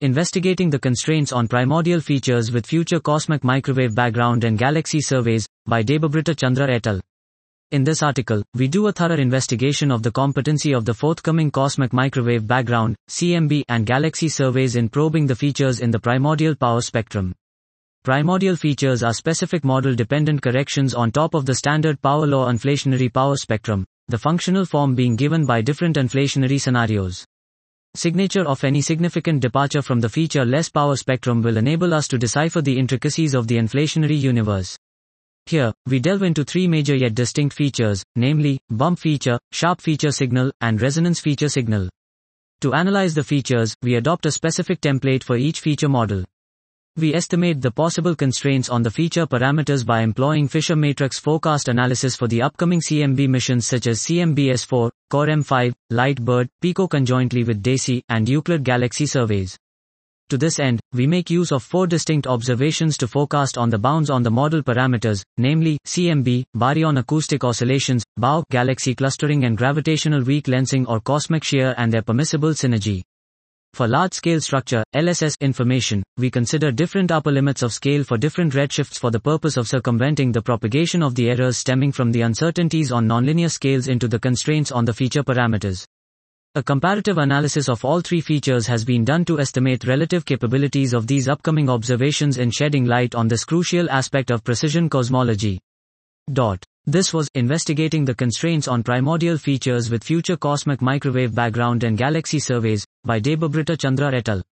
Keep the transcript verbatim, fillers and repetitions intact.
Investigating the Constraints on Primordial Features with Future Cosmic Microwave Background and Galaxy Surveys, by Debabrata Chandra et al. In this article, we do a thorough investigation of the competency of the forthcoming Cosmic Microwave Background, C M B, and Galaxy Surveys in probing the features in the primordial power spectrum. Primordial features are specific model-dependent corrections on top of the standard power law inflationary power spectrum, the functional form being given by different inflationary scenarios. Signature of any significant departure from the feature-less power spectrum will enable us to decipher the intricacies of the inflationary universe. Here, we delve into three major yet distinct features, namely, bump feature, sharp feature signal, and resonance feature signal. To analyze the features, we adopt a specific template for each feature model. We estimate the possible constraints on the feature parameters by employing Fisher matrix forecast analysis for the upcoming C M B missions such as C M B S four, Core M five, Lightbird, Pico conjointly with DAISY, and Euclid Galaxy Surveys. To this end, we make use of four distinct observations to forecast on the bounds on the model parameters, namely, C M B, baryon acoustic oscillations, B A U, galaxy clustering and gravitational weak lensing or cosmic shear and their permissible synergy. For large-scale structure, L S S information, we consider different upper limits of scale for different redshifts for the purpose of circumventing the propagation of the errors stemming from the uncertainties on nonlinear scales into the constraints on the feature parameters. A comparative analysis of all three features has been done to estimate relative capabilities of these upcoming observations in shedding light on this crucial aspect of precision cosmology. Dot. This was Investigating the Constraints on Primordial Features with Future Cosmic Microwave Background and Galaxy Surveys, by Debabrata Chandra et al.